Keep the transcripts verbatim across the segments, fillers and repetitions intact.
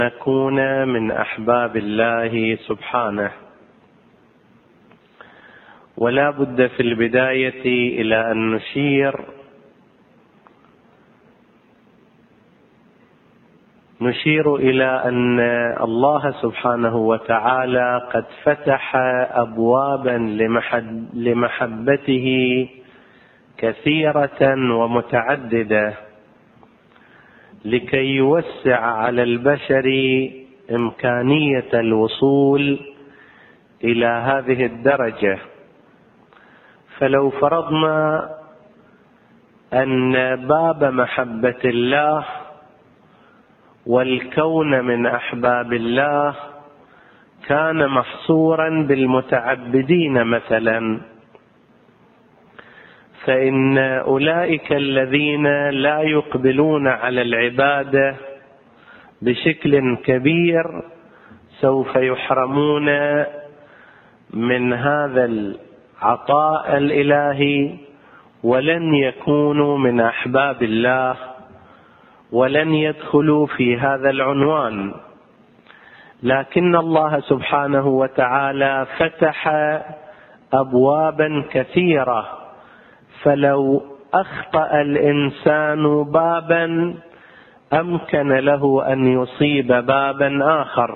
نكون من أحباب الله سبحانه. ولا بد في البداية إلى أن نشير نشير إلى أن الله سبحانه وتعالى قد فتح أبوابا لمحبته كثيرة ومتعددة لكي يوسع على البشر إمكانية الوصول إلى هذه الدرجة. فلو فرضنا أن باب محبة الله والكون من أحباب الله كان محصورا بالمتعبدين مثلا، فإن أولئك الذين لا يقبلون على العبادة بشكل كبير سوف يحرمون من هذا العطاء الإلهي، ولن يكونوا من أحباب الله ولن يدخلوا في هذا العنوان. لكن الله سبحانه وتعالى فتح أبوابا كثيرة، فلو أخطأ الإنسان بابا أمكن له أن يصيب بابا آخر.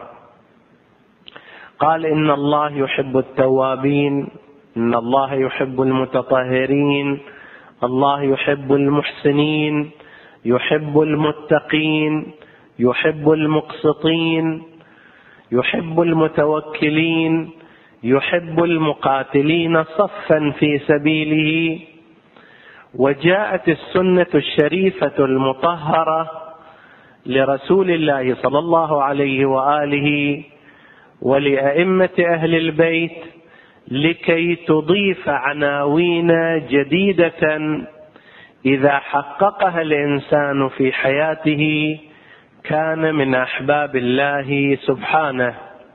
قال إن الله يحب التوابين، إن الله يحب المتطهرين، الله يحب المحسنين، يحب المتقين، يحب المقسطين، يحب المتوكلين، يحب المقاتلين صفا في سبيله. وجاءت السنة الشريفة المطهرة لرسول الله صلى الله عليه وآله ولأئمة أهل البيت لكي تضيف عناوين جديدة إذا حققها الإنسان في حياته كان من أحباب الله سبحانه.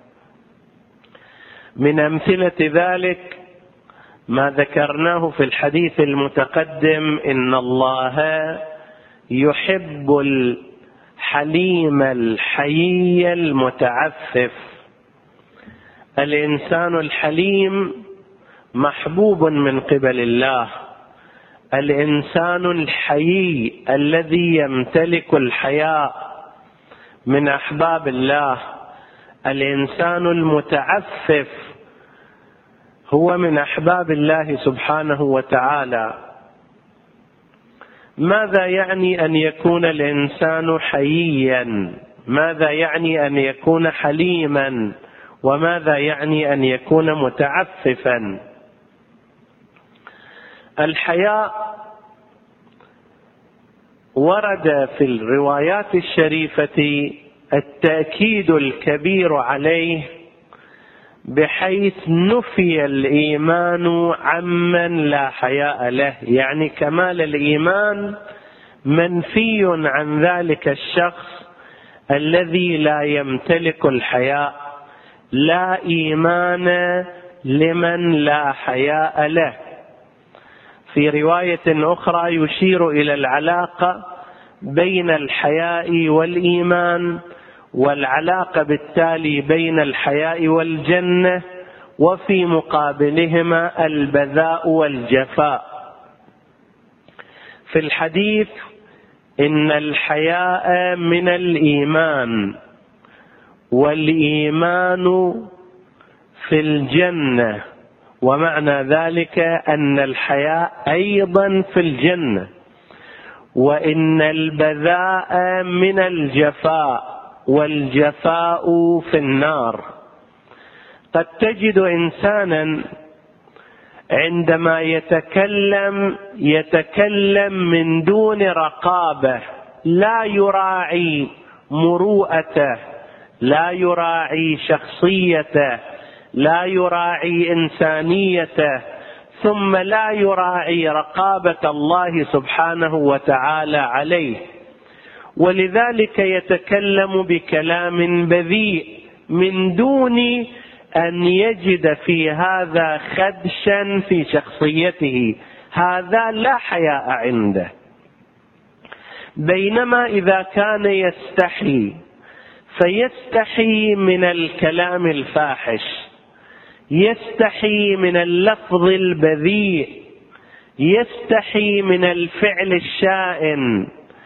من أمثلة ذلك ما ذكرناه في الحديث المتقدم، إن الله يحب الحليم الحيي المتعفف. الإنسان الحليم محبوب من قبل الله، الإنسان الحيي الذي يمتلك الحياء من أحباب الله، الإنسان المتعفف هو من أحباب الله سبحانه وتعالى. ماذا يعني أن يكون الإنسان حييا؟ ماذا يعني أن يكون حليما؟ وماذا يعني أن يكون متعففا؟ الحياء ورد في الروايات الشريفة التأكيد الكبير عليه، بحيث نفي الإيمان عمن لا حياء له، يعني كمال الإيمان منفي عن ذلك الشخص الذي لا يمتلك الحياء. لا إيمان لمن لا حياء له. في رواية أخرى يشير إلى العلاقة بين الحياء والإيمان، والعلاقة بالتالي بين الحياء والجنة، وفي مقابلهما البذاء والجفاء. في الحديث إن الحياء من الإيمان، والإيمان في الجنة، ومعنى ذلك أن الحياء أيضا في الجنة، وإن البذاء من الجفاء، والجفاء في النار. قد تجد إنسانا عندما يتكلم يتكلم من دون رقابة، لا يراعي مروءته، لا يراعي شخصيته، لا يراعي إنسانيته، ثم لا يراعي رقابة الله سبحانه وتعالى عليه، ولذلك يتكلم بكلام بذيء من دون أن يجد في هذا خدشا في شخصيته. هذا لا حياء عنده. بينما إذا كان يستحي فيستحي من الكلام الفاحش، يستحي من اللفظ البذيء، يستحي من الفعل الشائن،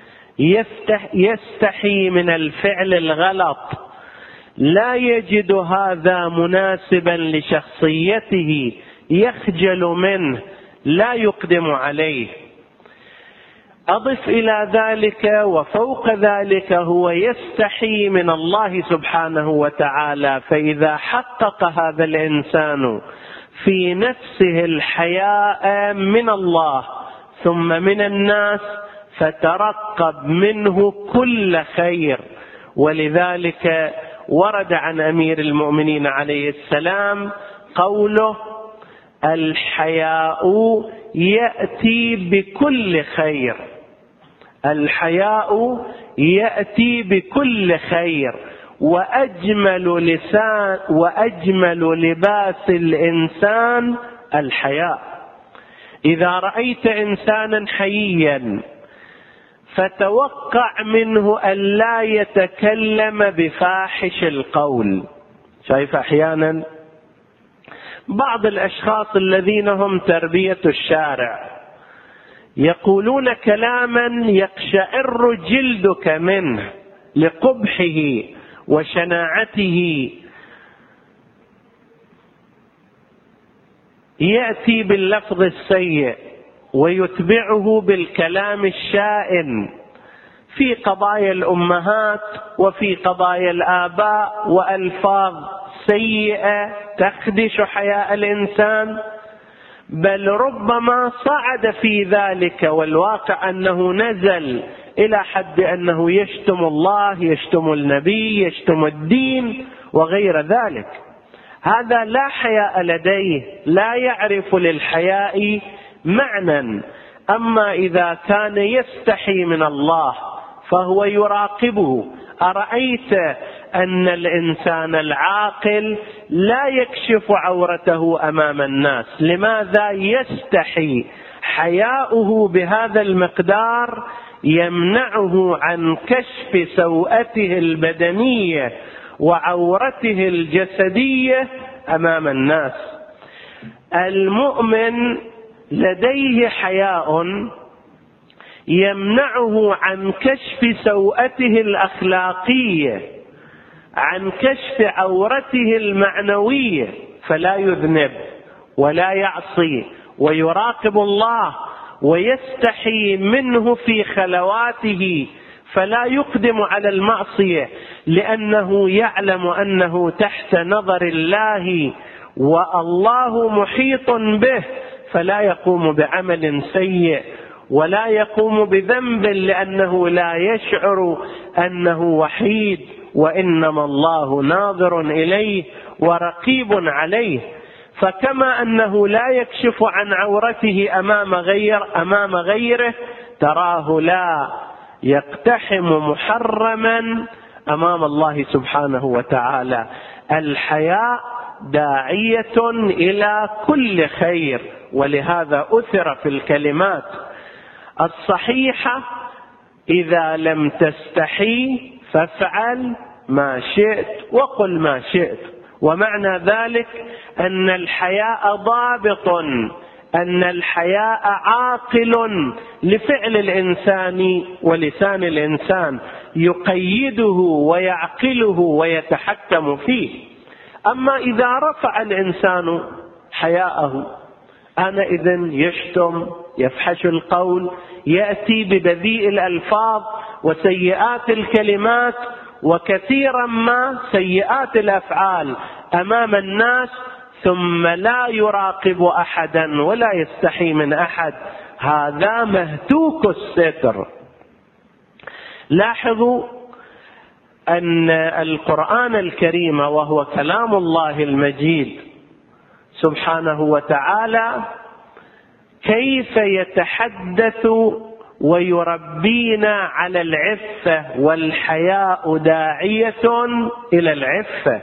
يستحي من الفعل الغلط، لا يجد هذا مناسبا لشخصيته، يخجل منه، لا يقدم عليه. أضف إلى ذلك وفوق ذلك هو يستحي من الله سبحانه وتعالى، فإذا حقق هذا الإنسان في نفسه الحياء من الله ثم من الناس فترقب منه كل خير. ولذلك ورد عن أمير المؤمنين عليه السلام قوله: الحياء يأتي بكل خير، الحياء يأتي بكل خير، وأجمل لسان وأجمل لباس الإنسان الحياء. إذا رأيت إنسانا حييا فتوقع منه أن لا يتكلم بفاحش القول. شايف أحيانا بعض الأشخاص الذين هم تربية الشارع يقولون كلاما يقشعر جلدك منه لقبحه وشناعته، يأتي باللفظ السيء ويتبعه بالكلام الشائن في قضايا الأمهات وفي قضايا الآباء، وألفاظ سيئة تخدش حياء الإنسان، بل ربما صعد في ذلك والواقع أنه نزل إلى حد أنه يشتم الله، يشتم النبي، يشتم الدين وغير ذلك. هذا لا حياء لديه، لا يعرف للحياء معنى. أما إذا كان يستحي من الله فهو يراقبه. أرأيت أن الإنسان العاقل لا يكشف عورته أمام الناس؟ لماذا؟ يستحي. حياؤه بهذا المقدار يمنعه عن كشف سوءته البدنية وعورته الجسدية أمام الناس. المؤمن لديه حياء يمنعه عن كشف سوءته الأخلاقية، عن كشف عورته المعنوية، فلا يذنب ولا يعصي ويراقب الله ويستحي منه في خلواته، فلا يقدم على المعصية لأنه يعلم أنه تحت نظر الله والله محيط به، فلا يقوم بعمل سيء ولا يقوم بذنب لأنه لا يشعر أنه وحيد، وإنما الله ناظر إليه ورقيب عليه. فكما أنه لا يكشف عن عورته أمام غير أمام غيره، تراه لا يقتحم محرما أمام الله سبحانه وتعالى. الحياء داعية إلى كل خير، ولهذا أثر في الكلمات الصحيحة: إذا لم تستحي فافعل ما شئت وقل ما شئت. ومعنى ذلك أن الحياء ضابط، أن الحياء عاقل لفعل الإنسان ولسان الإنسان، يقيده ويعقله ويتحكم فيه. أما إذا رفع الإنسان حياءه آنئذ يشتم، يفحش القول، يأتي ببذيء الألفاظ وسيئات الكلمات، وكثيرا ما سيئات الأفعال أمام الناس، ثم لا يراقب أحدا ولا يستحي من أحد. هذا مهتوك الستر. لاحظوا أن القرآن الكريم وهو كلام الله المجيد سبحانه وتعالى كيف يتحدث ويربينا على العفة، والحياء داعية إلى العفة.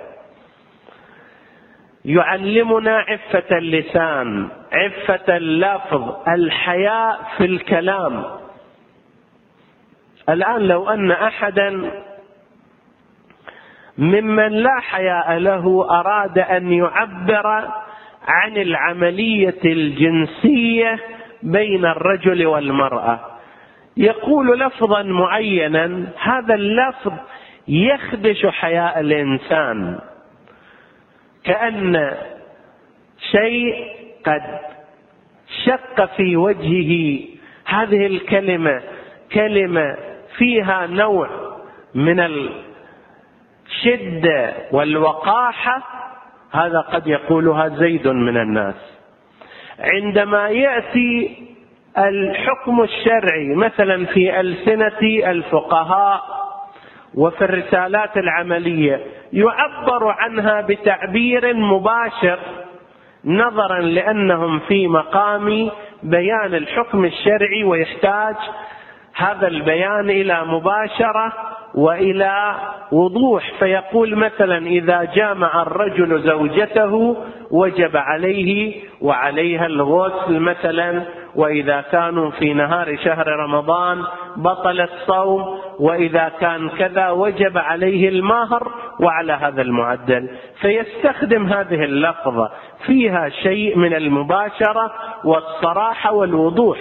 يعلمنا عفة اللسان، عفة اللفظ، الحياء في الكلام. الآن لو أن أحدا ممن لا حياء له أراد أن يعبر عن العملية الجنسية بين الرجل والمرأة، يقول لفظا معينا، هذا اللفظ يخدش حياء الإنسان، كأن شيء قد شق في وجهه. هذه الكلمة كلمة فيها نوع من الشدة والوقاحة، هذا قد يقولها زيد من الناس. عندما يأتي الحكم الشرعي مثلا في ألسنة الفقهاء وفي الرسالات العملية يعبر عنها بتعبير مباشر، نظرا لأنهم في مقام بيان الحكم الشرعي، ويحتاج هذا البيان إلى مباشرة وإلى وضوح. فيقول مثلا إذا جامع الرجل زوجته وجب عليه وعليها الغسل مثلا، وإذا كانوا في نهار شهر رمضان بطل الصوم، وإذا كان كذا وجب عليه المهر وعلى هذا المعدل. فيستخدم هذه اللفظة فيها شيء من المباشرة والصراحة والوضوح.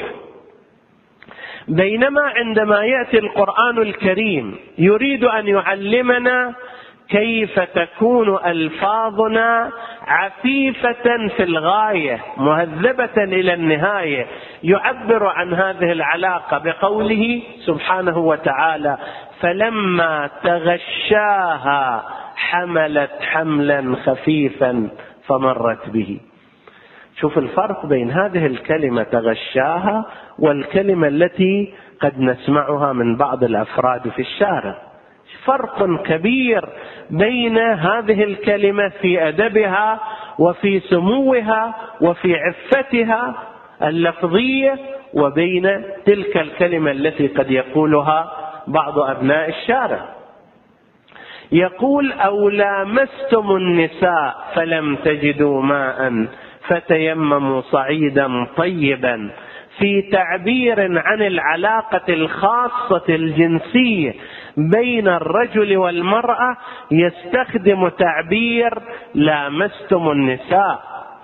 بينما عندما يأتي القرآن الكريم يريد أن يعلمنا كيف تكون ألفاظنا عفيفة في الغاية مهذبة إلى النهاية، يعبر عن هذه العلاقة بقوله سبحانه وتعالى: فلما تغشاها حملت حملا خفيفا فمرت به. شوف الفرق بين هذه الكلمة تغشاها والكلمة التي قد نسمعها من بعض الأفراد في الشارع. فرق كبير بين هذه الكلمة في أدبها وفي سموها وفي عفتها اللفظية، وبين تلك الكلمة التي قد يقولها بعض أبناء الشارع. يقول: أو لامستم النساء فلم تجدوا ماء فتيمموا صعيدا طيبا، في تعبير عن العلاقة الخاصة الجنسية بين الرجل والمرأة يستخدم تعبير لامستم النساء.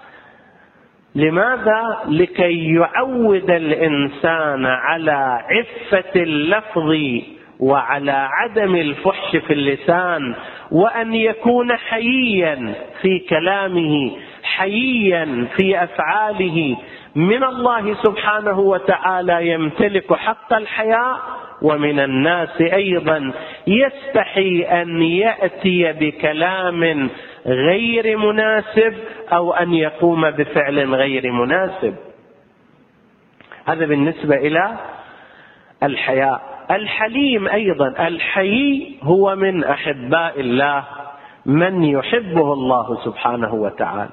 لماذا؟ لكي يعود الإنسان على عفة اللفظ وعلى عدم الفحش في اللسان، وأن يكون حييا في كلامه، حييا في أفعاله. من الله سبحانه وتعالى يمتلك حق الحياء، ومن الناس أيضا يستحي أن يأتي بكلام غير مناسب أو أن يقوم بفعل غير مناسب. هذا بالنسبة إلى الحياء. الحليم أيضا، الحيي هو من أحباء الله، من يحبه الله سبحانه وتعالى.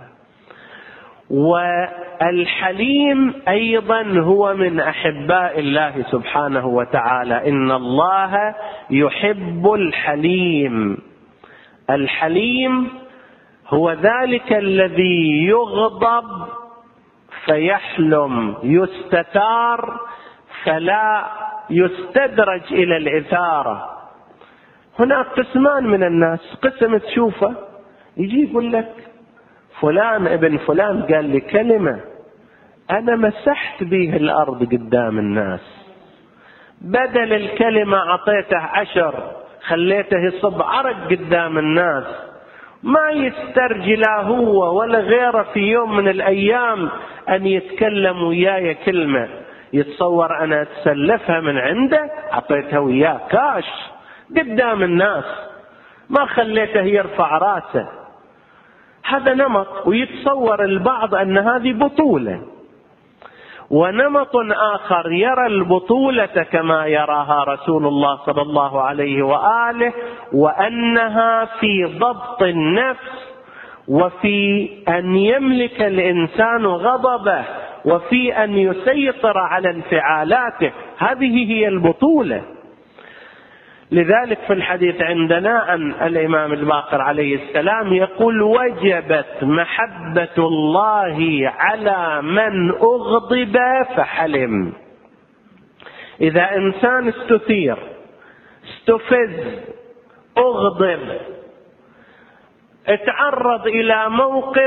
والحليم أيضا هو من أحباء الله سبحانه وتعالى. إن الله يحب الحليم. الحليم هو ذلك الذي يغضب فيحلم، يستتار فلا يستدرج إلى الإثارة. هناك قسمان من الناس، قسم تشوفه يجي يقول لك فلان ابن فلان قال لي كلمة أنا مسحت به الأرض قدام الناس، بدل الكلمة عطيته عشر، خليته يصب عرق قدام الناس، ما يسترجي لا هو ولا غيره في يوم من الأيام أن يتكلم وياي كلمة. يتصور أنا أتسلفها من عنده، عطيتها وياه كاش قدام الناس، ما خليته يرفع راسه. هذا نمط، ويتصور البعض أن هذه بطولة. ونمط آخر يرى البطولة كما يراها رسول الله صلى الله عليه وآله، وأنها في ضبط النفس، وفي أن يملك الإنسان غضبه، وفي أن يسيطر على انفعالاته. هذه هي البطولة. لذلك في الحديث عندنا أن الإمام الباقر عليه السلام يقول: وجبت محبة الله على من أغضب فحلم. إذا إنسان استثير، استفز، أغضب، اتعرض إلى موقف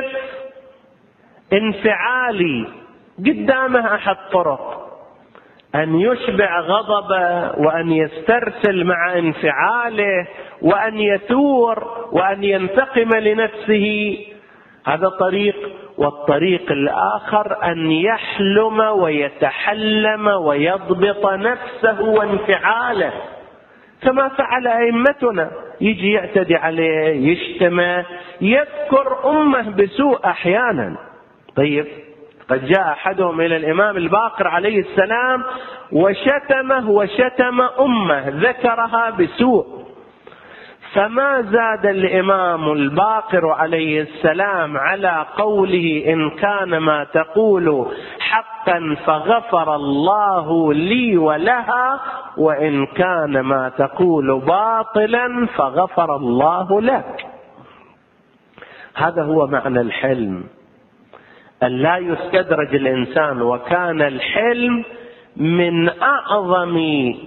انفعالي قدامه أحد طرق: أن يشبع غضبه، وأن يسترسل مع انفعاله، وأن يثور، وأن ينتقم لنفسه. هذا طريق. والطريق الآخر أن يحلم ويتحلم ويضبط نفسه وانفعاله كما فعل أئمتنا. يجي يعتدي عليه، يشتمه، يذكر أمه بسوء أحيانا. طيب، قد جاء أحدهم إلى الإمام الباقر عليه السلام وشتمه وشتم أمه، ذكرها بسوء، فما زاد الإمام الباقر عليه السلام على قوله: إن كان ما تقول حقا فغفر الله لي ولها، وإن كان ما تقول باطلا فغفر الله لك. هذا هو معنى الحلم، أن لا يستدرج الإنسان. وكان الحلم من أعظم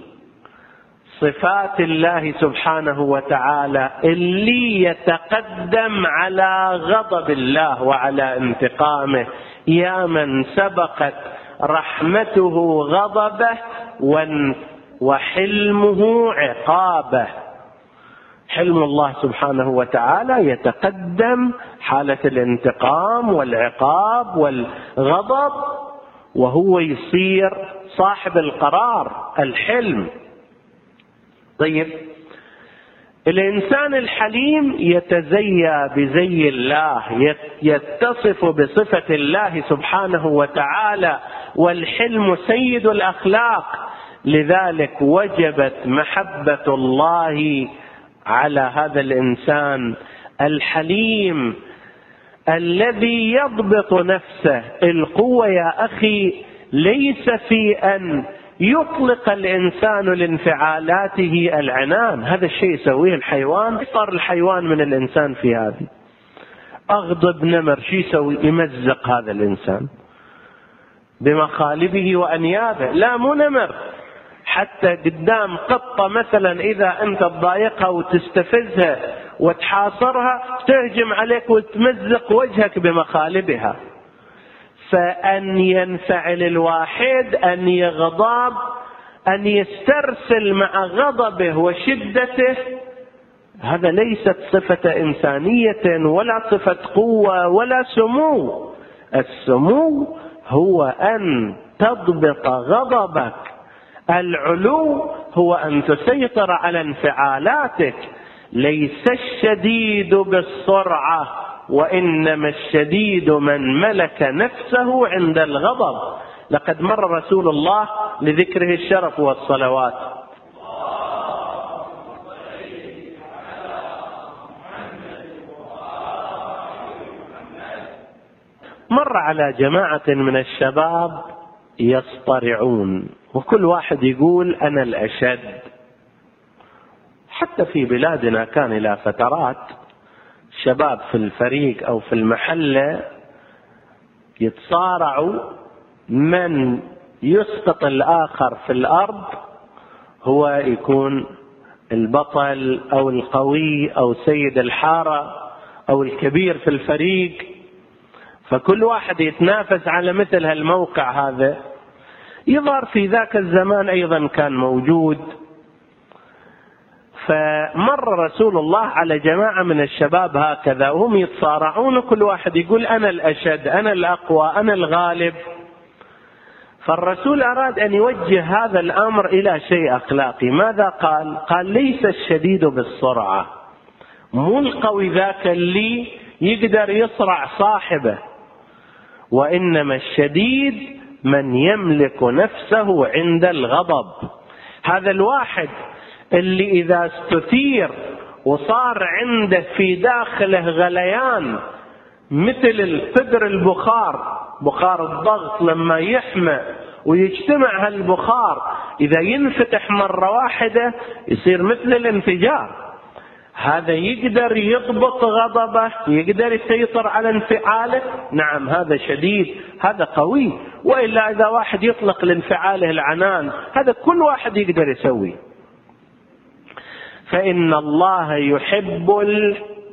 صفات الله سبحانه وتعالى، اللي يتقدم على غضب الله وعلى انتقامه. يا من سبقت رحمته غضبه وحلمه عقابه. حلم الله سبحانه وتعالى يتقدم حالة الانتقام والعقاب والغضب، وهو يصير صاحب القرار، الحلم. طيب، الإنسان الحليم يتزيى بزي الله، يتصف بصفة الله سبحانه وتعالى، والحلم سيد الأخلاق. لذلك وجبت محبة الله على هذا الإنسان الحليم الذي يضبط نفسه. القوة يا أخي ليس في أن يطلق الإنسان لانفعالاته العنان، هذا الشيء يسويه الحيوان. أكثر الحيوان من الإنسان في هذه. أغضب نمر، شو يسوي؟ يمزق هذا الإنسان بمخالبه وأنيابه. لا، مو نمر، حتى قدام قطة مثلا إذا أنت تضايقها وتستفزها وتحاصرها تهجم عليك وتمزق وجهك بمخالبها. فأن ينفعل الواحد، أن يغضب، أن يسترسل مع غضبه وشدته، هذا ليست صفة إنسانية ولا صفة قوة ولا سمو. السمو هو أن تضبط غضبك. العلو هو أن تسيطر على انفعالاتك. ليس الشديد بالسرعة، وإنما الشديد من ملك نفسه عند الغضب. لقد مر رسول الله لذكره الشرف والصلوات مر على جماعة من الشباب يصطرعون، وكل واحد يقول أنا الأشد. حتى في بلادنا كان إلى فترات شباب في الفريق أو في المحلة يتصارعوا، من يسقط الآخر في الأرض هو يكون البطل أو القوي أو سيد الحارة أو الكبير في الفريق. فكل واحد يتنافس على مثل هالموقع هذا. يظهر في ذاك الزمان أيضا كان موجود. فمر رسول الله على جماعة من الشباب هكذا وهم يتصارعون، وكل واحد يقول أنا الأشد، أنا الأقوى، أنا الغالب. فالرسول أراد أن يوجه هذا الأمر إلى شيء أخلاقي. ماذا قال؟ قال ليس الشديد بالسرعة، مو القوي ذاك اللي يقدر يصرع صاحبه، وإنما الشديد من يملك نفسه عند الغضب. هذا الواحد اللي إذا استثير وصار عنده في داخله غليان مثل الفدر البخار، بخار الضغط لما يحمى ويجتمع هالبخار إذا ينفتح مرة واحدة يصير مثل الانفجار. هذا يقدر يضبط غضبه، يقدر يسيطر على انفعاله. نعم، هذا شديد، هذا قوي. وإلا إذا واحد يطلق لانفعاله العنان، هذا كل واحد يقدر يسوي. فإن الله يحب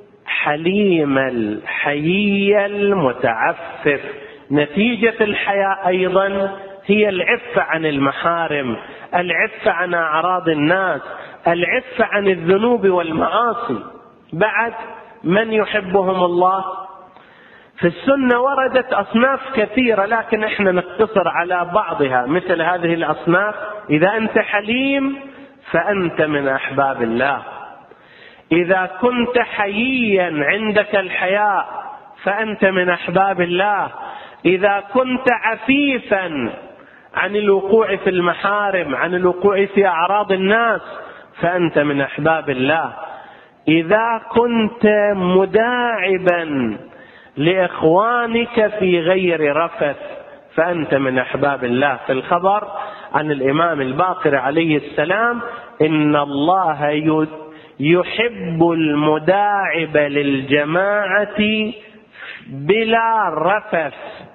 الحليم الحيي المتعفف. نتيجة الحياء أيضا هي العفة عن المحارم، العفة عن أعراض الناس، العفة عن الذنوب والمعاصي. بعد من يحبهم الله؟ في السنة وردت أصناف كثيرة، لكن احنا نقتصر على بعضها. مثل هذه الأصناف: إذا أنت حليم فأنت من أحباب الله، إذا كنت حييا عندك الحياء فأنت من أحباب الله، إذا كنت عفيفا عن الوقوع في المحارم، عن الوقوع في أعراض الناس، فأنت من أحباب الله، إذا كنت مداعبا لإخوانك في غير رفث فأنت من أحباب الله. في الخبر عن الإمام الباقر عليه السلام: إن الله يحب المداعب للجماعة بلا رفث.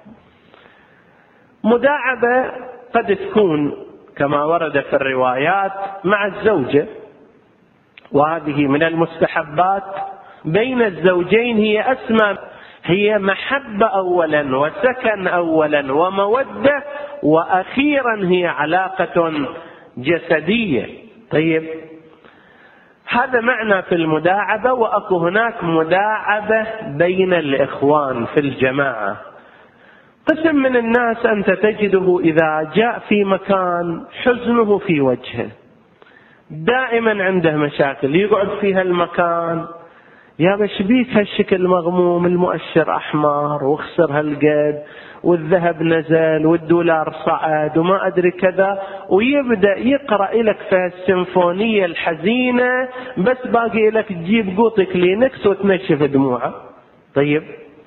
مداعبة قد تكون كما ورد في الروايات مع الزوجة، وهذه من المستحبات بين الزوجين، هي أسمى، هي محبة أولا وسكن أولا ومودة، وأخيرا هي علاقة جسدية. طيب، هذا معنى في المداعبة. وأكو هناك مداعبة بين الإخوان في الجماعة. قسم من الناس أنت تجده إذا جاء في مكان حزنه في وجهه، دائما عنده مشاكل، يقعد في هالمكان: يا بش بيك هالشكل مغموم، المؤشر أحمر وخسر هالقد، والذهب نزل والدولار صعد وما أدري كذا، ويبدأ يقرأ لك في السيمفونية الحزينة، بس باقي لك تجيب قوطك كلينكس وتنشف دموعه. طيب،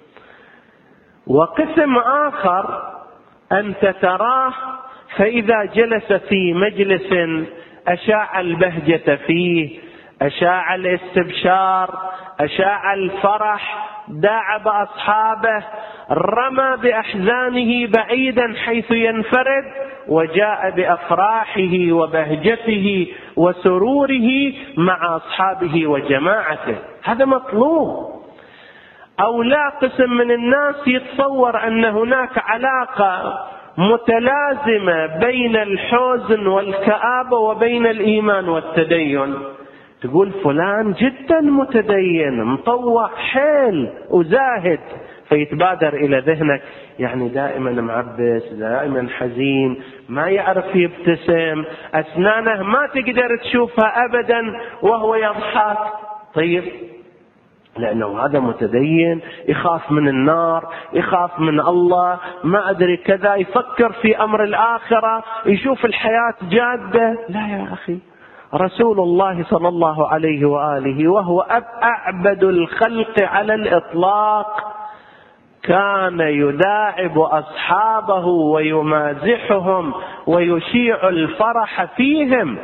وقسم آخر أنت تراه فإذا جلس في مجلس أشاع البهجة فيه، أشاع الاستبشار، أشاع الفرح، داعب أصحابه، رمى بأحزانه بعيدا حيث ينفرد، وجاء بأفراحه وبهجته وسروره مع أصحابه وجماعته. هذا مطلوب. أو لا، قسم من الناس يتصور أن هناك علاقة متلازمة بين الحزن والكآبة وبين الإيمان والتدين. تقول فلان جدا متدين، مطوع حيل وزاهد، فيتبادر إلى ذهنك يعني دائما معبس، دائما حزين، ما يعرف يبتسم، أسنانه ما تقدر تشوفها أبدا وهو يضحك. طيب، لأنه هذا متدين، يخاف من النار، يخاف من الله، ما أدري كذا، يفكر في أمر الآخرة، يشوف الحياة جادة. لا يا أخي، رسول الله صلى الله عليه وآله وهو أعبد الخلق على الإطلاق كان يداعب أصحابه ويمازحهم ويشيع الفرح فيهم.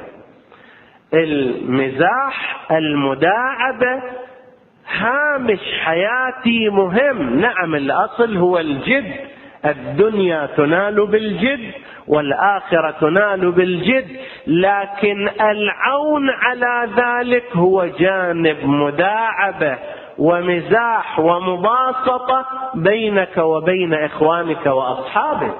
المزاح، المداعبة هامش حياتي مهم. نعم، الأصل هو الجد، الدنيا تنال بالجد والآخرة تنال بالجد، لكن العون على ذلك هو جانب مداعبة ومزاح ومباسطة بينك وبين إخوانك وأصحابك.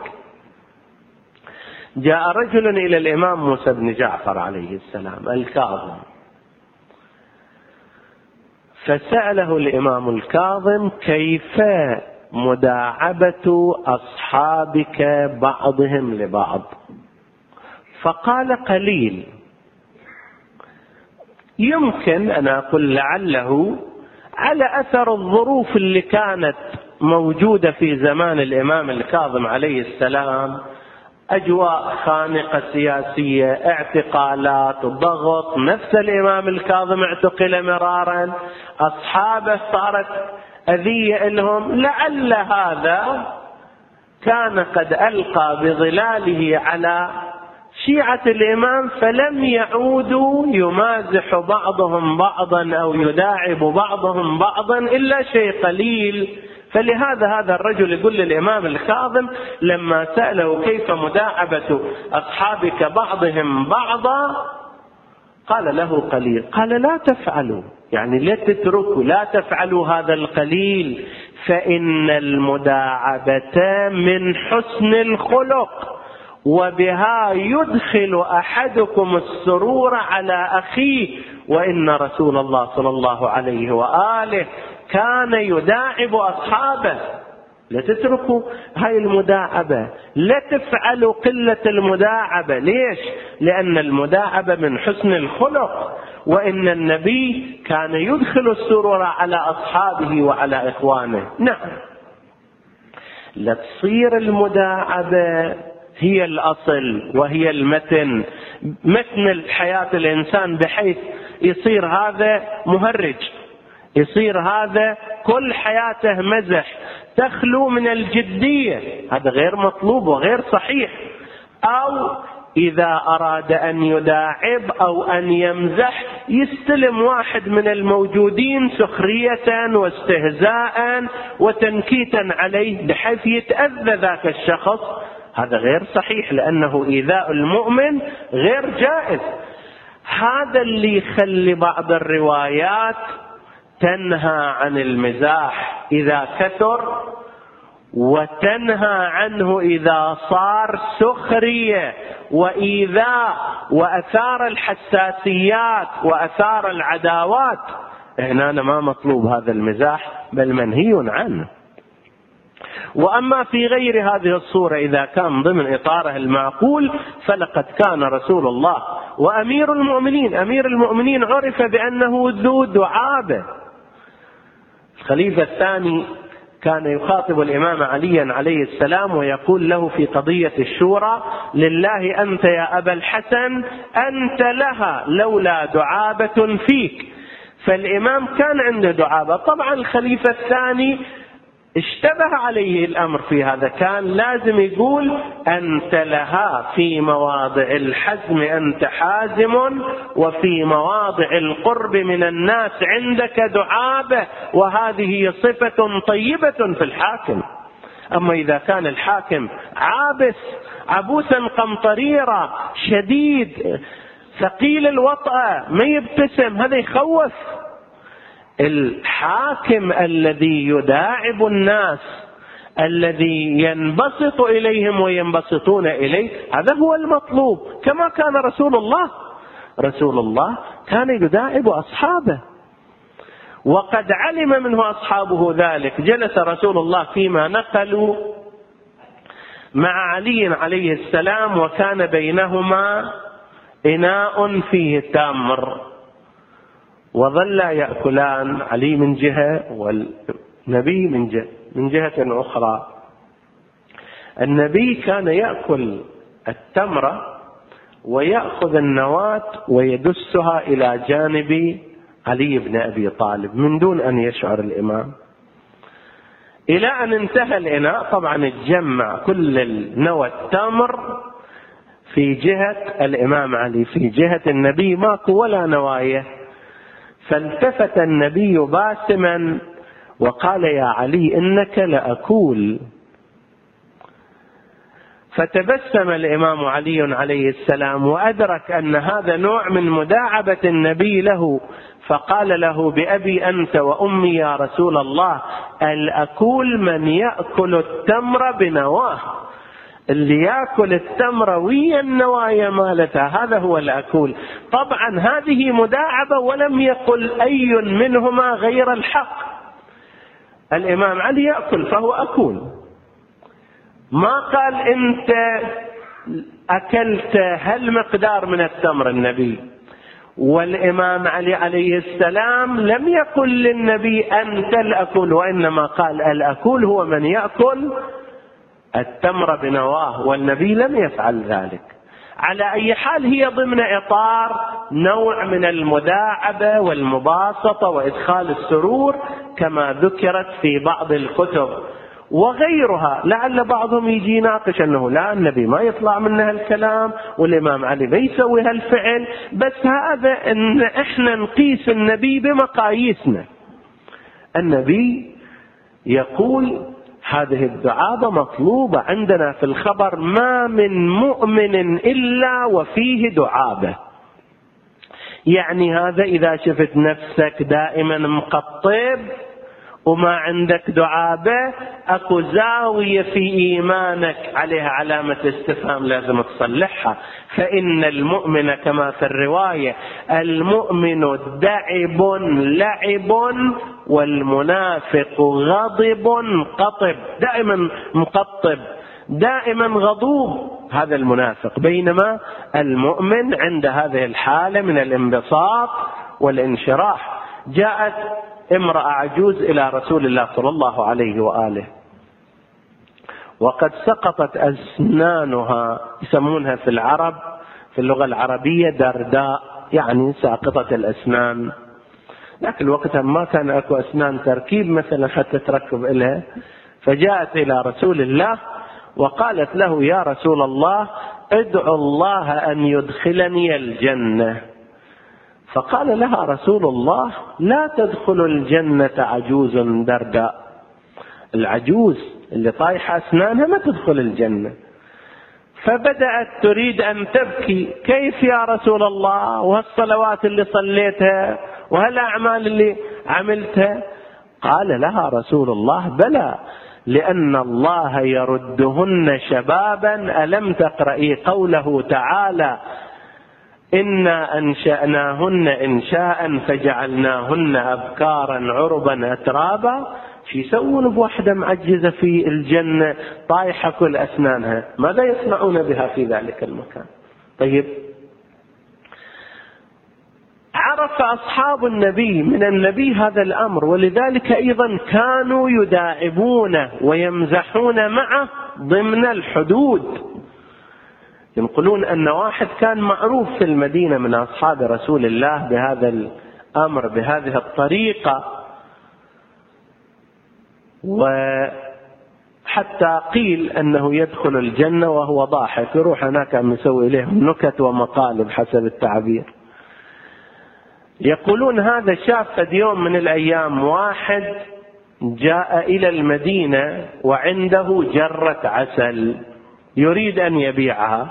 جاء رجل إلى الإمام موسى بن جعفر عليه السلام الكاظم، فسأله الإمام الكاظم: كيف مداعبة أصحابك بعضهم لبعض؟ فقال: قليل. يمكن أن أقول لعله على أثر الظروف اللي كانت موجودة في زمان الإمام الكاظم عليه السلام، أجواء خانقة سياسية، اعتقالات، ضغط، نفس الإمام الكاظم اعتقل مرارا، أصحابه صارت أذية لهم، لعل هذا كان قد ألقى بظلاله على شيعة الإمام، فلم يعودوا يمازح بعضهم بعضا أو يداعب بعضهم بعضا إلا شيء قليل. فلهذا هذا الرجل يقول للإمام الكاظم لما سأله: كيف مداعبة أصحابك بعضهم بعضا؟ قال له: قليل. قال: لا تفعلوا، يعني لا تتركوا، لا تفعلوا هذا القليل، فإن المداعبة من حسن الخلق، وبها يدخل أحدكم السرور على أخيه. وإن رسول الله صلى الله عليه وآله كان يداعب أصحابه. لا تتركوا هاي المداعبة، لا تفعلوا قلة المداعبة. ليش؟ لأن المداعبة من حسن الخلق، وإن النبي كان يدخل السرور على أصحابه وعلى إخوانه. نعم، لا تصير المداعبة هي الأصل وهي المتن، متن الحياة الإنسان، بحيث يصير هذا مهرج، يصير هذا كل حياته مزح، تخلو من الجدية. هذا غير مطلوب وغير صحيح. أو إذا أراد أن يداعب أو أن يمزح، يستلم واحد من الموجودين سخرية واستهزاء وتنكيتا عليه بحيث يتأذى ذاك الشخص. هذا غير صحيح، لأنه إيذاء المؤمن غير جائز. هذا اللي يخلي بعض الروايات تنهى عن المزاح إذا كثر، وتنهى عنه إذا صار سخرية وإيذاء وأثار الحساسيات وأثار العداوات. هنا ما مطلوب هذا المزاح، بل منهي عنه. وأما في غير هذه الصورة إذا كان ضمن إطاره المعقول، فلقد كان رسول الله وأمير المؤمنين، أمير المؤمنين عرف بأنه ذو دعابة. الخليفة الثاني كان يخاطب الإمام علي عليه السلام ويقول له في قضية الشورى: لله أنت يا أبا الحسن، أنت لها لولا دعابة فيك. فالإمام كان عنده دعابة. طبعا الخليفة الثاني اشتبه عليه الأمر في هذا، كان لازم يقول: أنت لها في مواضع الحزم أنت حازم، وفي مواضع القرب من الناس عندك دعابة، وهذه صفة طيبة في الحاكم. أما إذا كان الحاكم عابس، عبوسا قمطريرا، شديد ثقيل الوطأة، ما يبتسم، هذا يخوف. الحاكم الذي يداعب الناس، الذي ينبسط إليهم وينبسطون إليه، هذا هو المطلوب، كما كان رسول الله. رسول الله كان يداعب أصحابه، وقد علم منه أصحابه ذلك. جلس رسول الله فيما نقلوا مع علي عليه السلام، وكان بينهما إناء فيه تمر، وظلا يأكلان، علي من جهة والنبي من جهة من جهة أخرى. النبي كان يأكل التمرة ويأخذ النواة ويدسها إلى جانب علي بن أبي طالب من دون أن يشعر الإمام، إلى أن انتهى الإناء. طبعا اتجمع كل النوى التمر في جهة الإمام علي، في جهة النبي ماكو ولا نواية. فالتفت النبي باسما وقال: يا علي إنك لأكول. فتبسم الإمام علي عليه السلام وأدرك أن هذا نوع من مداعبة النبي له، فقال له: بأبي أنت وأمي يا رسول الله، الأكول من يأكل التمر بنواه، اللي يأكل التمر ويا النوايا مالتها، هذا هو الأكول. طبعا هذه مداعبة، ولم يقل أي منهما غير الحق. الإمام علي يأكل فهو أكول، ما قال أنت أكلت هل مقدار من التمر النبي. والإمام علي عليه السلام لم يقل للنبي أنت الأكل، وإنما قال الأكل هو من يأكل التمر بنواه، والنبي لم يفعل ذلك. على أي حال هي ضمن إطار نوع من المداعبة والمباسطة وإدخال السرور كما ذكرت في بعض الكتب وغيرها. لعل بعضهم يجي يناقش أنه لا، النبي ما يطلع منها الكلام والإمام علي ما يسوي هالفعل، بس هذا إن إحنا نقيس النبي بمقاييسنا. النبي يقول هذه الدعابة مطلوبة عندنا في الخبر: ما من مؤمن إلا وفيه دعابة. يعني هذا إذا شفت نفسك دائما مقطب وما عندك دعابة، أكو زاوية في إيمانك عليها علامة استفهام لازم تصلحها. فإن المؤمن كما في الرواية: المؤمن دعب لعب والمنافق غضب قطب. دائما مقطب، دائما غضوب، هذا المنافق. بينما المؤمن عند هذه الحالة من الانبساط والانشراح. جاءت امرأة عجوز إلى رسول الله صلى الله عليه وآله وقد سقطت أسنانها، يسمونها في العرب في اللغة العربية درداء، يعني ساقطة الأسنان. لكن وقتها ما كان أكو أسنان تركيب مثلا حتى تركب إلها. فجاءت إلى رسول الله وقالت له: يا رسول الله، ادعو الله أن يدخلني الجنة. فقال لها رسول الله: لا تدخل الجنة عجوز درداء. العجوز اللي طايحة أسنانها ما تدخل الجنة. فبدأت تريد أن تبكي: كيف يا رسول الله، وهالصلوات اللي صليتها وهالأعمال اللي عملتها؟ قال لها رسول الله: بلى، لأن الله يردهن شبابا. ألم تقرأي قوله تعالى: إنا أنشأناهن إنشاء فجعلناهن أبكارا عربا أترابا. شو يسوون بواحدة معجزة في الجنة طايحة كل أسنانها؟ ماذا يصنعون بها في ذلك المكان؟ طيب، عرف أصحاب النبي من النبي هذا الأمر، ولذلك أيضا كانوا يداعبون ويمزحون معه ضمن الحدود. ينقلون أن واحد كان معروف في المدينة من أصحاب رسول الله بهذا الأمر بهذه الطريقة، وحتى قيل أنه يدخل الجنة وهو ضاحك، يروح هناك عم يسوي إليهم نكت ومقالب حسب التعبير. يقولون هذا شاف يوم من الأيام واحد جاء إلى المدينة وعنده جرة عسل يريد أن يبيعها.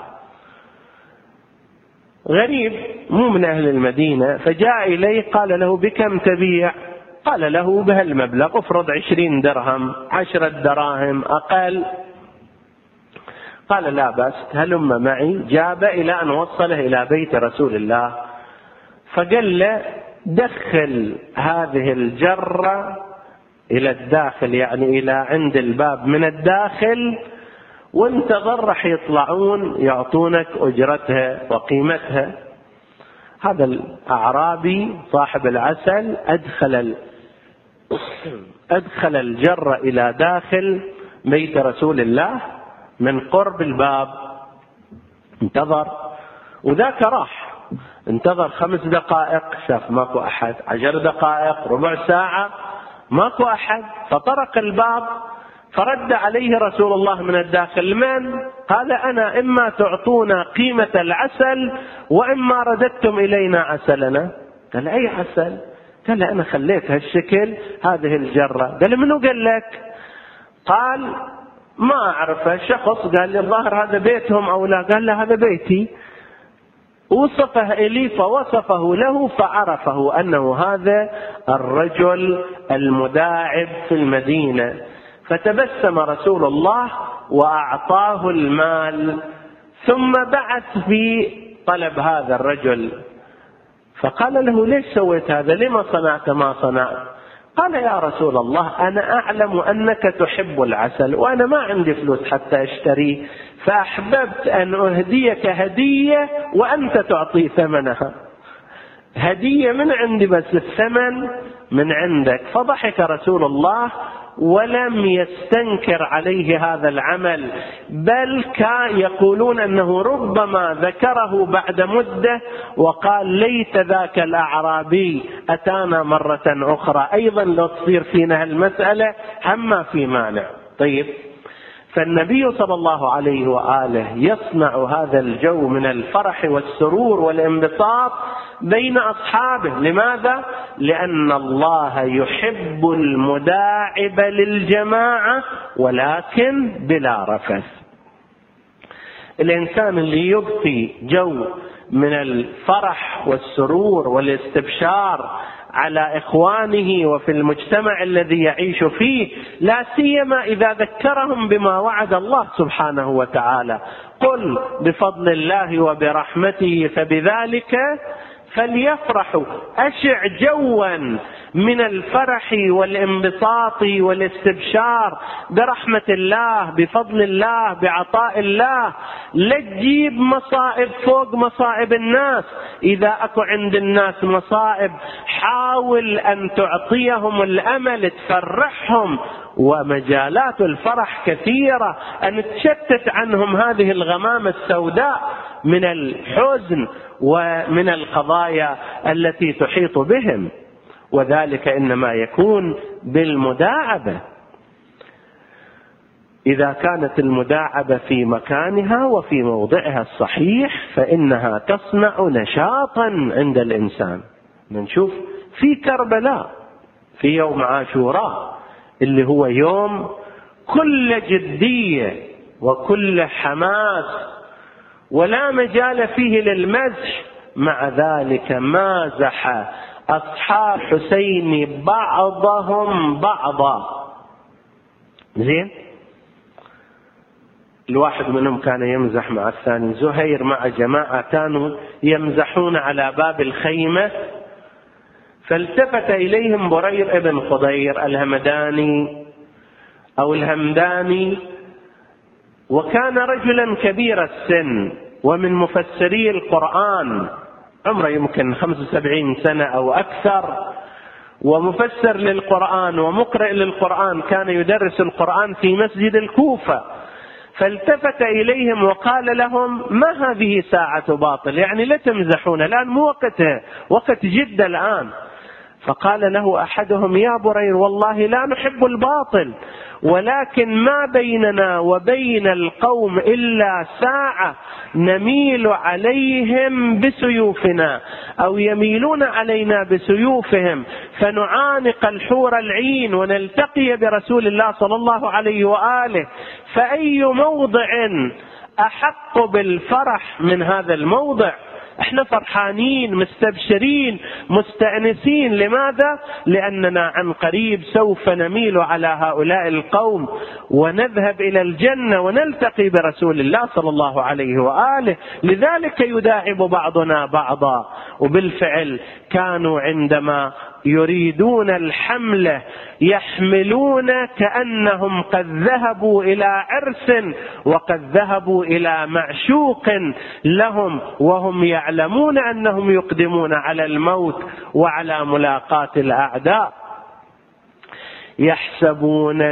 غريب مو من أهل المدينة، فجاء إليه قال له: بكم تبيع؟ قال له: بهالمبلغ، افرض عشرين درهم، عشرة دراهم، أقل. قال: لا بأس، هلم معي. جاب إلى أن وصله إلى بيت رسول الله، فقال له: دخل هذه الجرة إلى الداخل، يعني إلى عند الباب من الداخل، وانتظر رح يطلعون يعطونك أجرتها وقيمتها. هذا الأعرابي صاحب العسل أدخل أدخل الجرة إلى داخل بيت رسول الله من قرب الباب. انتظر، وذاك راح انتظر خمس دقائق، شاف ماكو أحد، عشر دقائق، ربع ساعة، ماكو أحد. فطرق الباب فرد عليه رسول الله من الداخل: من؟ قال: أنا، إما تعطونا قيمة العسل وإما رددتم إلينا عسلنا. قال: أي عسل؟ قال: أنا خليت هالشكل هذه الجرة. قال: منو قال لك؟ قال: ما أعرفه، شخص قال لي الظاهر هذا بيتهم أو لا. قال له: هذا بيتي. وصفه إلي فوصفه له فعرفه أنه هذا الرجل المداعب في المدينة. فتبسم رسول الله وأعطاه المال، ثم بعث في طلب هذا الرجل فقال له: ليش سويت هذا؟ لما صنعت ما صنعت؟ قال: يا رسول الله، أنا أعلم أنك تحب العسل وأنا ما عندي فلوس حتى أشتريه، فأحببت أن أهديك هدية وأنت تعطي ثمنها. هدية من عندي بس الثمن من عندك. فضحك رسول الله ولم يستنكر عليه هذا العمل، بل كان يقولون أنه ربما ذكره بعد مدة وقال: ليت ذاك الأعرابي أتانا مرة أخرى أيضا لو تصير فينا المسألة، هم في مانع. طيب، فالنبي صلى الله عليه وآله يصنع هذا الجو من الفرح والسرور والانبساط بين أصحابه. لماذا؟ لأن الله يحب المداعب للجماعة ولكن بلا رفث. الإنسان اللي يبقي جو من الفرح والسرور والاستبشار على إخوانه وفي المجتمع الذي يعيش فيه، لا سيما إذا ذكرهم بما وعد الله سبحانه وتعالى: قل بفضل الله وبرحمته فبذلك فليفرحوا. أشع جوا من الفرح والانبساط والاستبشار برحمة الله، بفضل الله، بعطاء الله. لا تجيب مصائب فوق مصائب الناس. إذا أكو عند الناس مصائب حاول أن تعطيهم الأمل، تفرحهم، ومجالات الفرح كثيرة، أن تشتت عنهم هذه الغمامة السوداء من الحزن ومن القضايا التي تحيط بهم. وذلك إنما يكون بالمداعبة. إذا كانت المداعبة في مكانها وفي موضعها الصحيح فإنها تصنع نشاطا عند الإنسان. نشوف في كربلاء في يوم عاشوراء اللي هو يوم كل جدية وكل حماس ولا مجال فيه للمزح، مع ذلك مازح أصحاب حسين بعضهم بعضا. زين، الواحد منهم كان يمزح مع الثاني. زهير مع جماعة كانوا يمزحون على باب الخيمة، فالتفت إليهم برير ابن خضير الهمداني أو الهمداني، وكان رجلا كبير السن ومن مفسري القرآن، عمره يمكن خمس وسبعين سنة أو أكثر، ومفسر للقرآن ومقرئ للقرآن، كان يدرس القرآن في مسجد الكوفة. فالتفت إليهم وقال لهم: ما هذه ساعة باطل، يعني لا تمزحون الآن، مو وقته، وقت جد الآن. فقال له أحدهم: يا برير والله لا نحب الباطل، ولكن ما بيننا وبين القوم إلا ساعة نميل عليهم بسيوفنا أو يميلون علينا بسيوفهم فنعانق الحور العين ونلتقي برسول الله صلى الله عليه وآله، فأي موضع أحق بالفرح من هذا الموضع؟ احنا فرحانين مستبشرين مستأنسين. لماذا؟ لأننا عن قريب سوف نميل على هؤلاء القوم ونذهب إلى الجنة ونلتقي برسول الله صلى الله عليه وآله. لذلك يداعب بعضنا بعضا. وبالفعل كانوا عندما يريدون الحملة يحملون كأنهم قد ذهبوا إلى عرس وقد ذهبوا إلى معشوق لهم، وهم يعلمون أنهم يقدمون على الموت وعلى ملاقاة الأعداء. يحسبون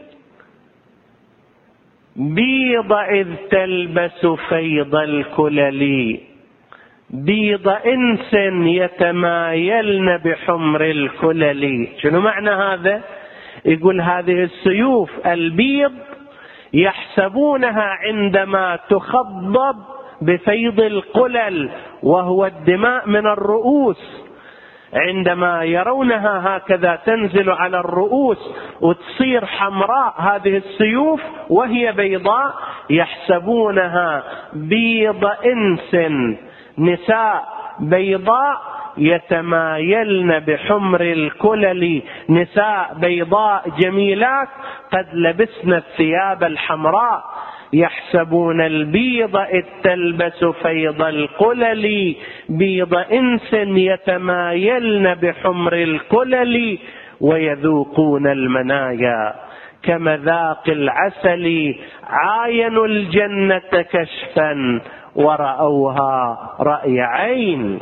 البيض إذ تلبس فيض الكلل، بيض إنس يتمايلن بحمر الكلل. شنو معنى هذا؟ يقول هذه السيوف البيض يحسبونها عندما تخضب بفيض القلل وهو الدماء من الرؤوس، عندما يرونها هكذا تنزل على الرؤوس وتصير حمراء هذه السيوف وهي بيضاء، يحسبونها بيض إنس، نساء بيضاء يتمايلن بحمر الكلل، نساء بيضاء جميلات قد لبسن الثياب الحمراء. يحسبون البيض إذ تلبس فيض القلل، بيض إنس يتمايلن بحمر الكلل، ويذوقون المنايا كمذاق العسل، عاينوا الجنة كشفا ورأوها رأي عين.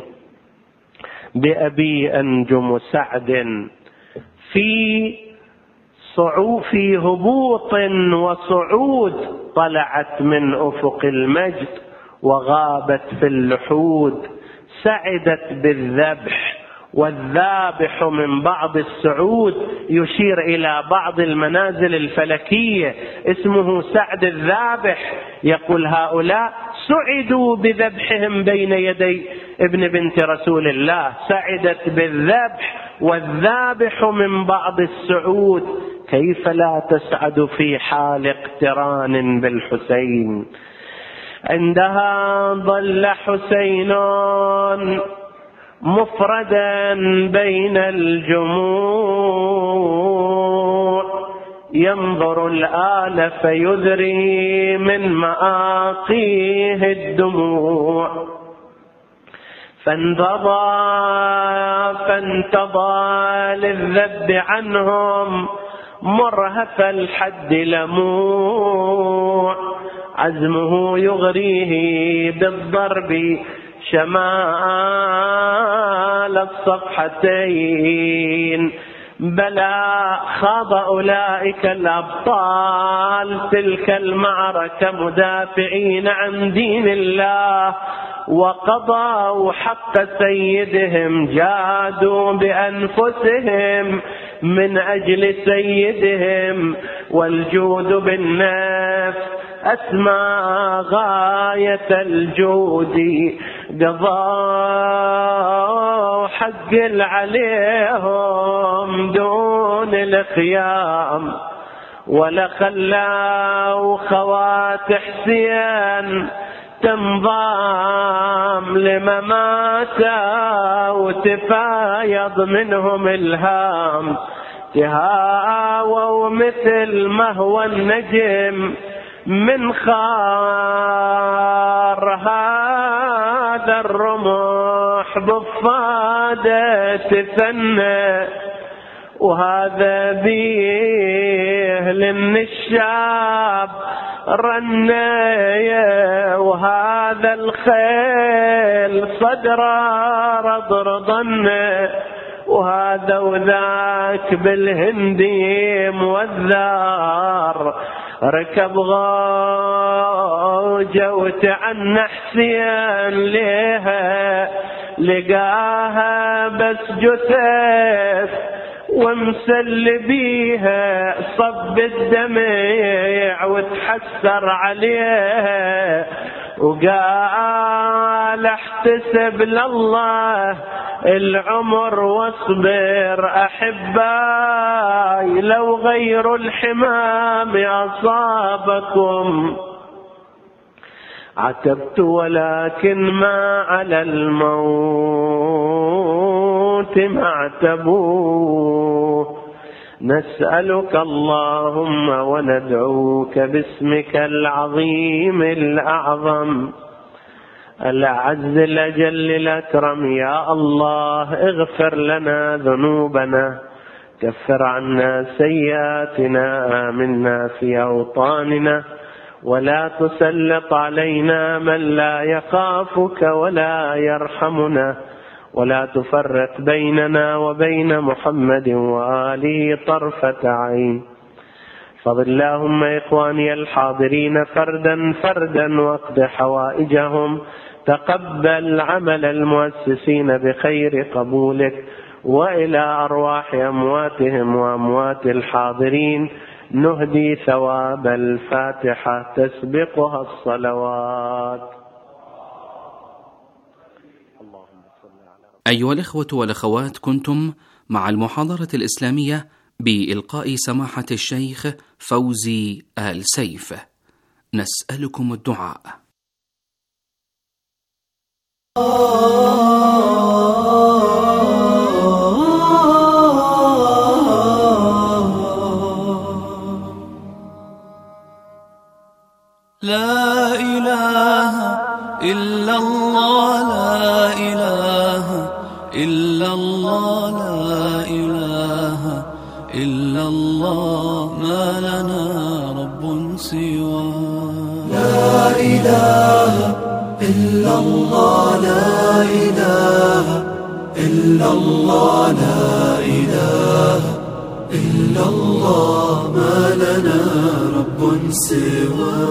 بأبي أنجم سعد في صعود في هبوط وصعود، طلعت من أفق المجد وغابت في اللحود، سعدت بالذبح والذابح من بعض السعود، يشير إلى بعض المنازل الفلكية اسمه سعد الذابح. يقول هؤلاء سعدوا بذبحهم بين يدي ابن بنت رسول الله، سعدت بالذبح والذابح من بعض السعود، كيف لا تسعد في حال اقتران بالحسين؟ عندها ظل حسين مفردا بين الجموع، ينظر الآل فيذري من مآقيه الدموع. فانتضى فانتضى للذب عنهم مرهف الحد لموع، عزمه يغريه بالضرب شمال الصفحتين. بلى خاض أولئك الأبطال تلك المعركة مدافعين عن دين الله، وقضوا حق سيدهم، جادوا بأنفسهم من أجل سيدهم. والجود بالنفس أسمى غاية الجود، قضوا حق عليهم دون الخيام. ولا خلوا خوات حسين تنضام لمماتا، وتفايض منهم الهام. تهاووا مثل ما هو النجم من خار، هذا الرمح بفادة تثنى، وهذا بيه للنشاب رنية، وهذا الخيل صدره رضرضن، وهذا وذاك بالهندي موذار. ركب غوجة وتعنى حسين ليها، لقاها بس جثث ومسل بيها، صب الدمع وتحسر عليها. وقال احتسب لله العمر واصبر أحباي، لو غير الحمام أصابكم. عتبت ولكن ما على الموت ما اعتبوه. نسألك اللهم وندعوك باسمك العظيم الأعظم الأعز الأجل الأكرم. يا الله اغفر لنا ذنوبنا، كفر عنا سيئاتنا، آمنا في أوطاننا، ولا تسلط علينا من لا يخافك ولا يرحمنا، ولا تفرق بيننا وبين محمد وآله طرفة عين. فضل اللهم إخواني الحاضرين فردا فردا واقض حوائجهم. تقبل عمل المؤسسين بخير قبولك، وإلى أرواح أمواتهم وأموات الحاضرين نهدي ثواب الفاتحة تسبقها الصلوات. أيها الإخوة والأخوات، كنتم مع المحاضرة الإسلامية بإلقاء سماحة الشيخ فوزي آل سيف. نسألكم الدعاء. لا إله إلا الله، لا إله إلا الله، لا إله إلا الله، ما لنا رب سوى. لا إله إلا الله، لا إله إلا الله، لا إله إلا الله، ما لنا رب سوى.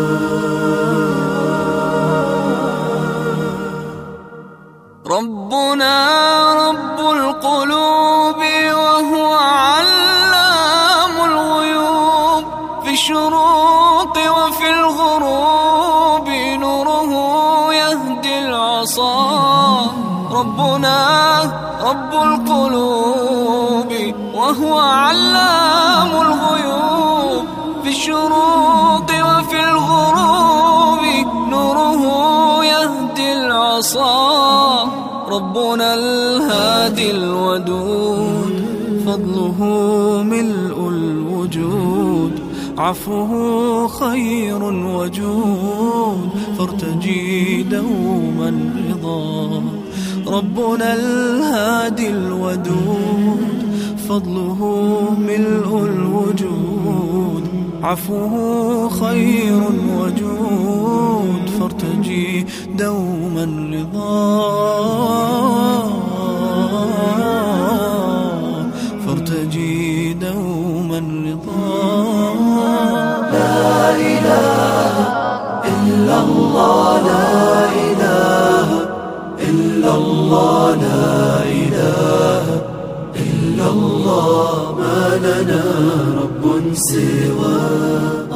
ربنا رب القلوب وهو علام الغيوب، في الشروق وفي الغروب نوره يهدي العصا. ربنا رب القلوب وهو علام الغيوب، في الشروق وفي الغروب نوره العصا ربنا الهادي الودود فضله ملء الوجود عفوه خير وجود فارتجي دوما رضا ربنا الهادي الودود فضله ملء الوجود عفوه خير وجود فارتجي دوما رضا فارتجي دوما رضا لا إله إلا الله لا إله إلا الله لا إله إلا الله ما لنا رب سواه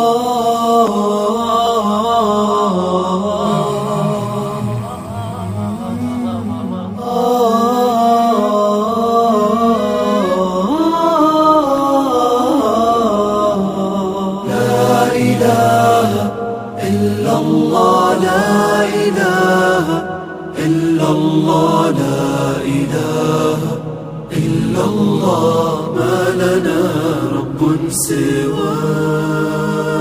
لا إله إلا الله لا إله إلا الله لا إله إلا الله ما لنا رب سواه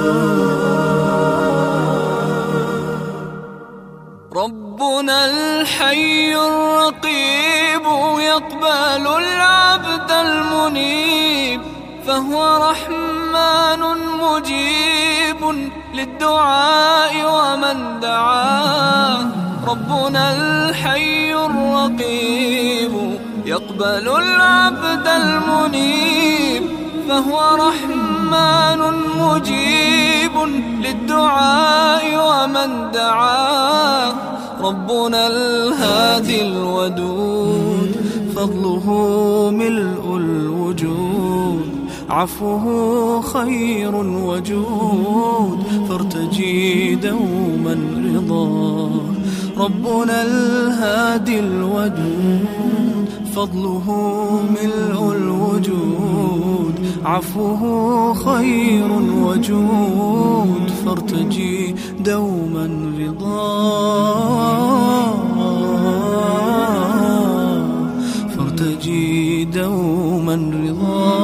ربنا الحي الرقيب يقبل العبد المنيب فهو رحمن مجيب للدعاء ومن دعاه ربنا الحي الرقيب يقبل العبد المنيب فهو رحمن مجيب للدعاء ومن دعاه ربنا الهادي الودود فضله ملء الوجود عفوه خير وجود فارتجي دوما رضا ربنا الهادي الودود فضله ملء الوجود عفوه خير وجود فارتجي دوما رضا فارتجي دوما رضا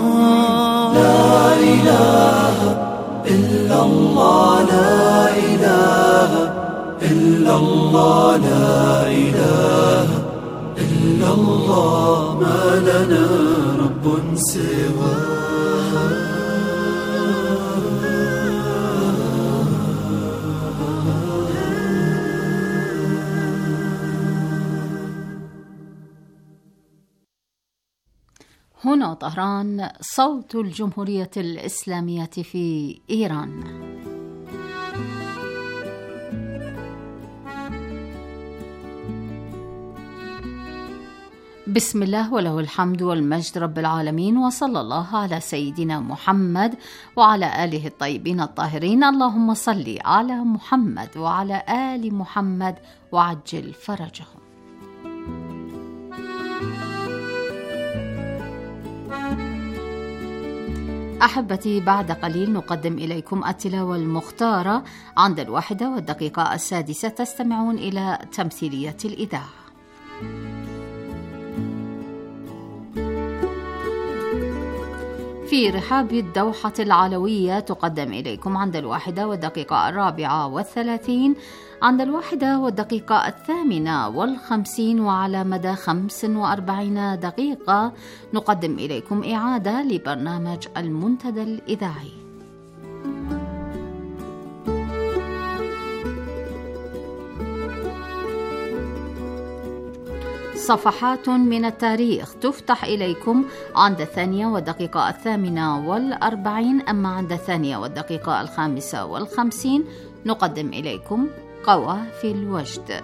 لا إله إلا الله لا إله إلا الله لا إله إلا الله ما لنا رب سواه هنا طهران صوت الجمهورية الإسلامية في إيران. بسم الله وله الحمد والمجد رب العالمين وصلى الله على سيدنا محمد وعلى آله الطيبين الطاهرين. اللهم صل على محمد وعلى آل محمد وعجل فرجهم. أحبتي، بعد قليل نقدم إليكم التلاوة المختارة عند الواحدة والدقيقة السادسة. تستمعون إلى تمثيلية الإذاعة. في رحاب الدوحة العلوية تقدم إليكم عند الواحدة والدقيقة الرابعة والثلاثين، عند الواحدة والدقيقة الثامنة والخمسين، وعلى مدى خمس وأربعين دقيقة نقدم إليكم إعادة لبرنامج المنتدى الإذاعي. صفحات من التاريخ تفتح إليكم عند الثانية والدقيقة الثامنة والأربعين، أما عند الثانية والدقيقة الخامسة والخمسين نقدم إليكم قوافي الوجد.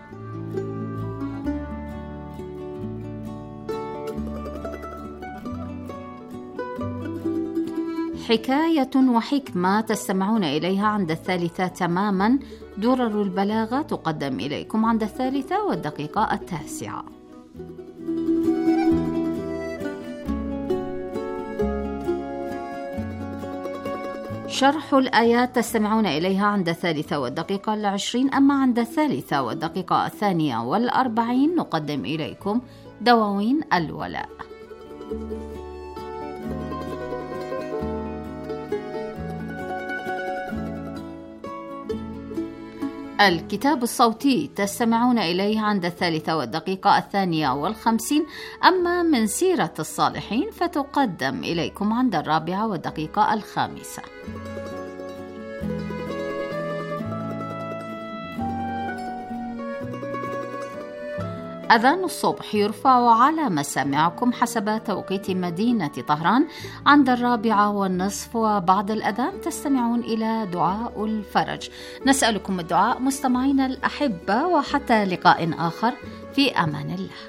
حكاية وحكمة تستمعون إليها عند الثالثة تماما. درر البلاغة تقدم إليكم عند الثالثة والدقيقة التاسعة. شرح الآيات تستمعون إليها عند الثالثة والدقيقة العشرين، أما عند الثالثة والدقيقة الثانية والأربعين نقدم إليكم دواوين الولاء. الكتاب الصوتي تستمعون إليه عند الثالثة والدقيقة الثانية والخمسين، أما من سيرة الصالحين فتقدم إليكم عند الرابعة والدقيقة الخامسة. أذان الصبح يرفع على مسامعكم حسب توقيت مدينة طهران عند الرابعة والنصف، وبعد الأذان تستمعون إلى دعاء الفرج. نسألكم الدعاء مستمعين الأحبة، وحتى لقاء آخر في أمان الله.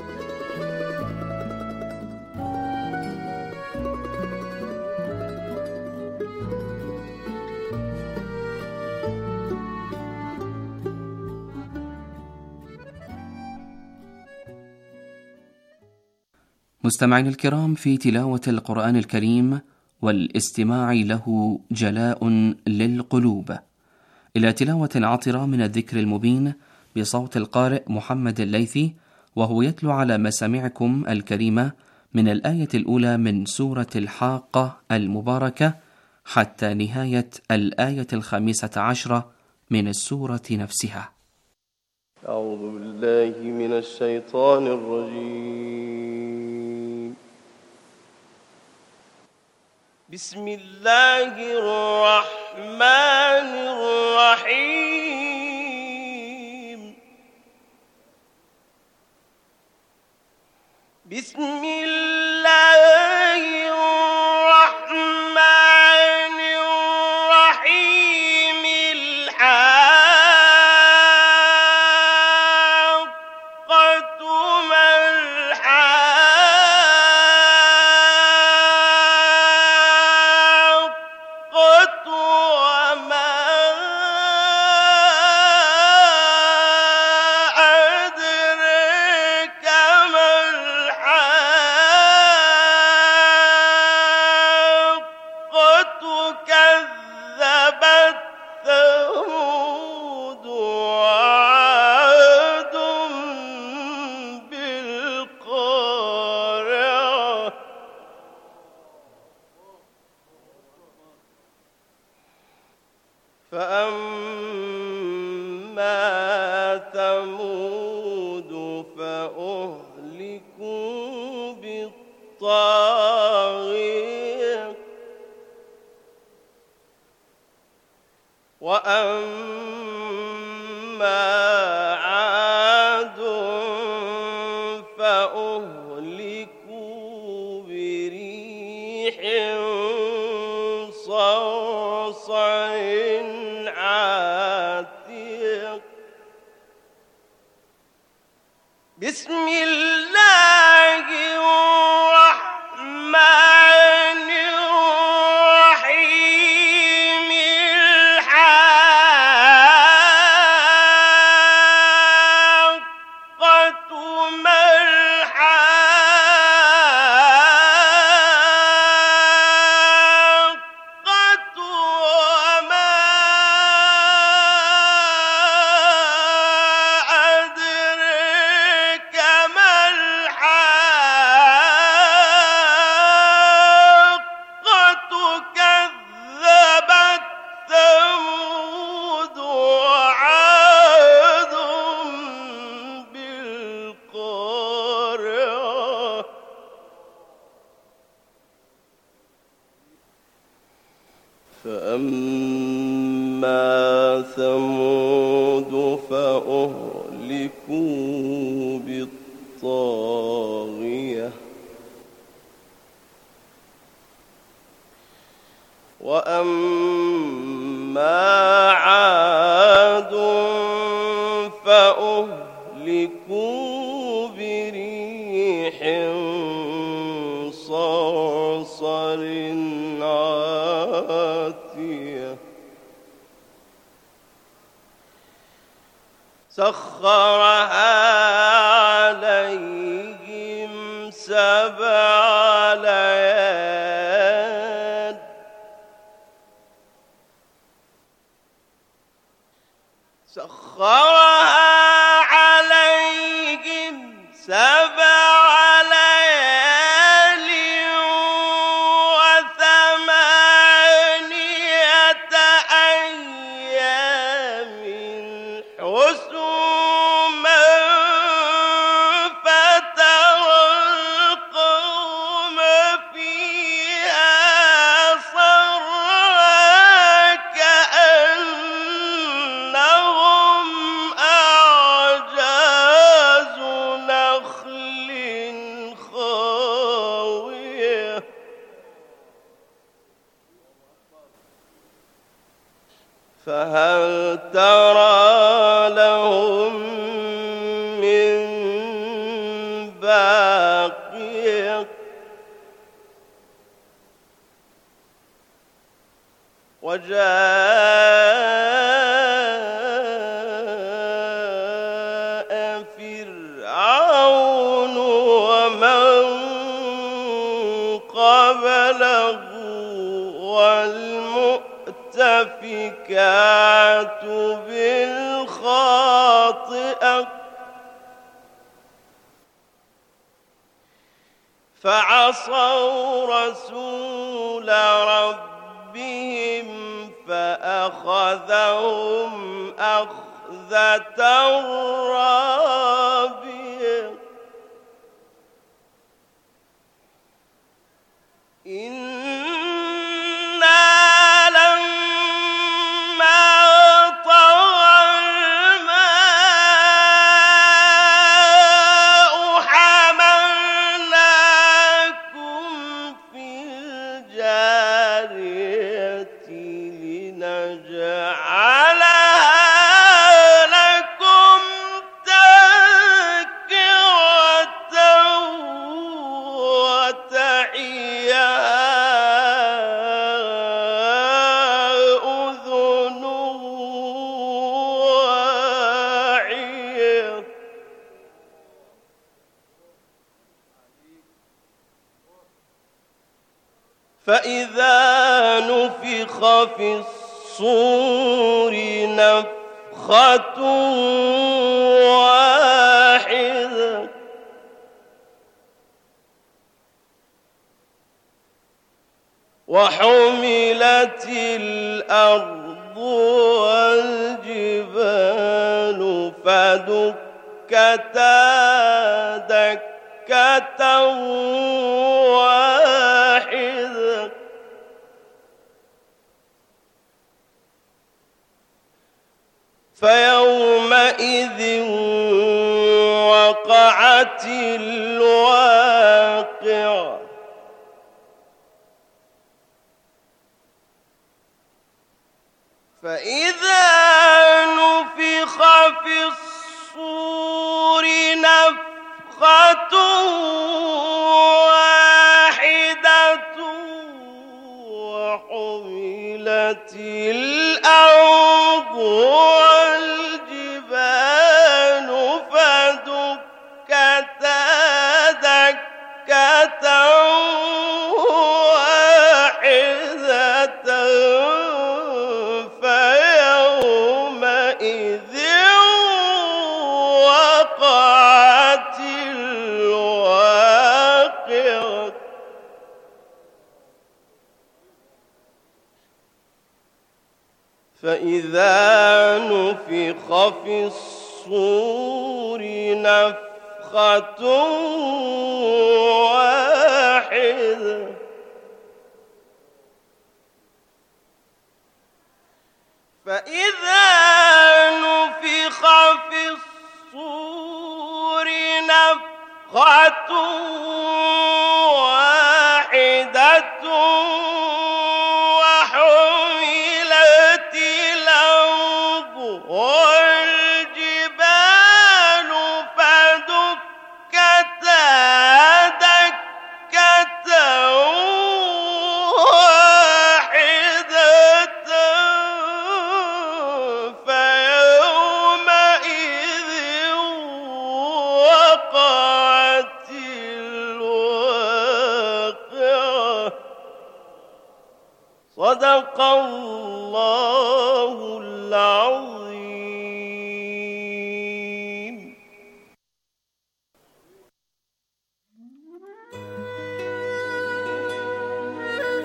مستمعين الكرام، في تلاوة القرآن الكريم والاستماع له جلاء للقلوب، إلى تلاوة عطرة من الذكر المبين بصوت القارئ محمد الليثي، وهو يتلو على مسامعكم الكريمة من الآية الأولى من سورة الحاقة المباركة حتى نهاية الآية الخامسة عشرة من السورة نفسها. أعوذ بالله من الشيطان الرجيم. بسم الله الرحمن الرحيم. بسم الله الرحمن الرحيم. الحاقة ما الحاقة وما أدريك ما الحاقة. كذبت ثمود وعاد بالقارعة. فأما ثمود فأهلكوا بالطاغية، وأما عاد فأهلكوا بريح صرصر عاتية. بسم الله الرحمن الرحيم. الحاقة ما الحاقة وما أدريك ما الحاقة. كذبت ثمود وعاد بالقارعة. فأما ثمود فأهلكوا بالطاغية، وأما عاد فأهلكوا بريح صرصر عاتية. سخرها عليهم سبع ليال سخرها عليهم سبع ليال وثمانية أيام حسوما فترى القوم فيها صرعى كأنهم أعجاز نخل خاوية فهل ترى لهم من باقية وجاء فرعون ومن قبله والمؤتفكات بالخاطئة فعصوا رسول ربهم فأخذهم أخذة رابية إنا لما طغى الماء حملناكم في الجارية لنجعلها لكم تذكرة وتعيها أذن واعية فإذا نفخ في الصور نفخة واحدة وحملت الأرض والجبال فدكتا دكة واحدة فيومئذ وقعت الواقعة فإذا نفخ في الصور نفخة واحدة وحملت الأرض والجبال فدكتا دكة واحدة فيومئذ وقعت الواقعة فإذا نفخ في الصور نفخة واحدة فإذا نفخ في الصور نفخة واحدة وحملت الأرض والجبال فدكتا دكة واحدة فيومئذ وقعت الواقعة صدق الله العظيم.